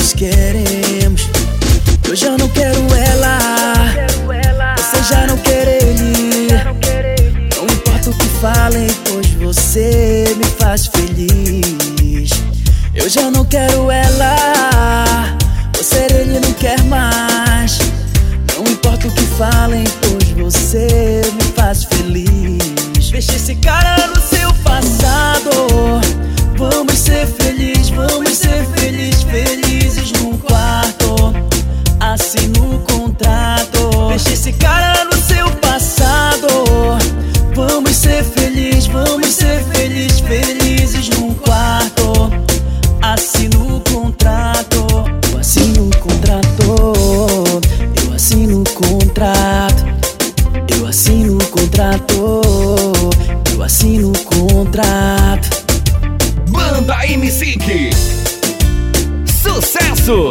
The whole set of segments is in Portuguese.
nos queremos. Eu já não quero ela, você já não quer ele. Não importa o que falem, pois você me faz feliz. Eu já não quero ela, você ele não quer mais. Não importa o que falem, pois você me faz feliz. Deixa esse cara no seu passado. Vamos ser felizes, felizes num quarto. Assina o contrato. Deixa esse cara no seu passado. Vamos ser felizes, felizes num quarto. Assina o contrato. Eu assino o contrato. Eu assino o contrato. Eu assino o contrato. Eu assino o contrato. Banda M5, sucesso!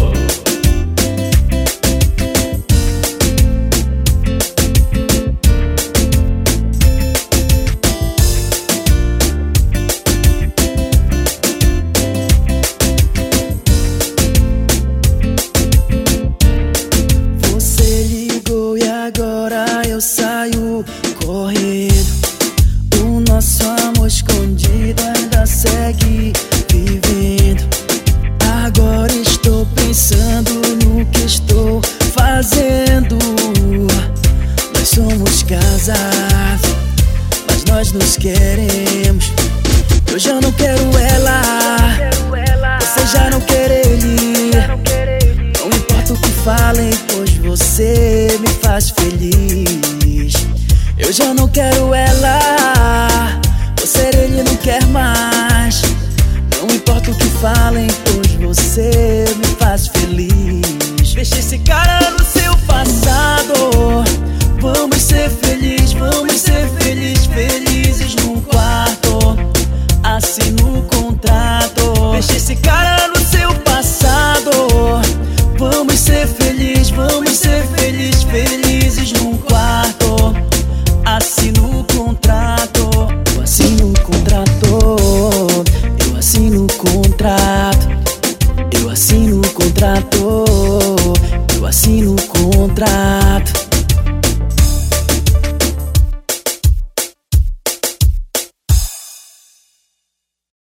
Você ligou e agora eu saio correndo. O nosso amor escondido ainda segue vivendo. Agora estou pensando no que estou fazendo. Nós somos casados, mas nós nos queremos. Eu já não quero ela, você já não quer ele. Não importa o que falem, pois você me faz feliz. Eu já não quero ela, você ele não quer mais. Não importa o que falem, pois você me faz feliz. Deixa esse cara no seu passado. Vamos ser felizes, felizes num quarto. Assina o contrato. Deixa esse cara no seu passado. Vamos ser felizes, felizes num quarto. Assino o contrato. Eu assino o contrato. Eu assino o contrato. Eu assino o contrato. Eu assino o contrato.